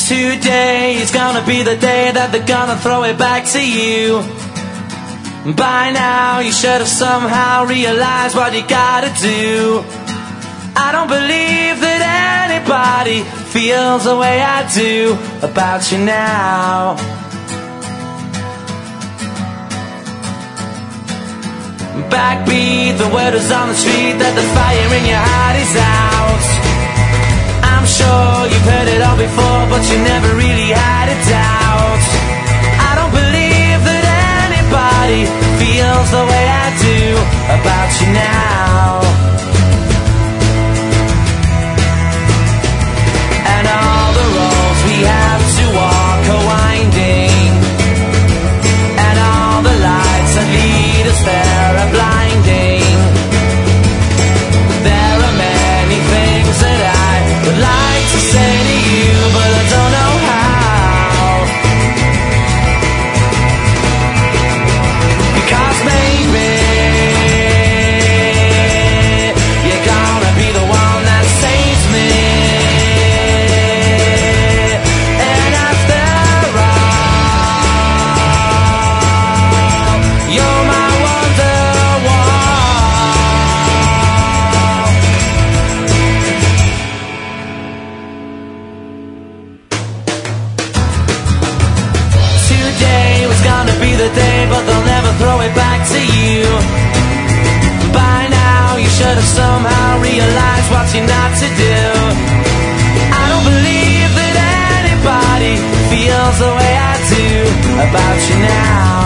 Today is gonna be the day that they're gonna throw it back to you. By now you should have somehow realized what you gotta do. I don't believe that anybody feels the way I do about you now. Backbeat, the word is on the street that the fire in your heart is out. I'm sure you've heard it all before, but you never really had a doubt. I don't believe that anybody feels the way I do about you now. And all the roads we have to walk are winding, and all the lights that lead us there are blinding. There are many things that I would like to say to you, but I don't know how. Because maybe you're gonna be the one that saves me. And after all, you're my Wonderwall. Today was gonna be the day, but they'll never throw it back to you. By now you should have somehow realized what you're not to do. I don't believe that anybody feels the way I do about you now.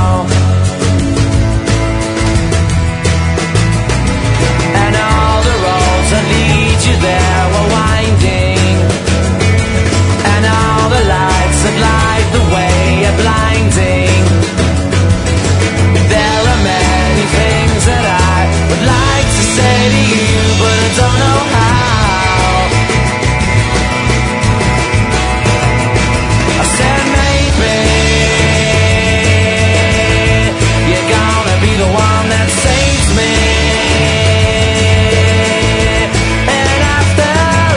And all the roads that lead you there were winding, and all the lights that light the way are blinding. There are many things that I would like to say to you, but I don't know how. I said maybe you're gonna be the one that saves me. And after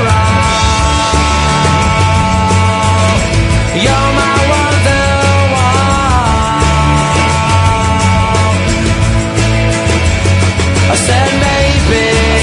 all, you're my Wonderwall. I said maybe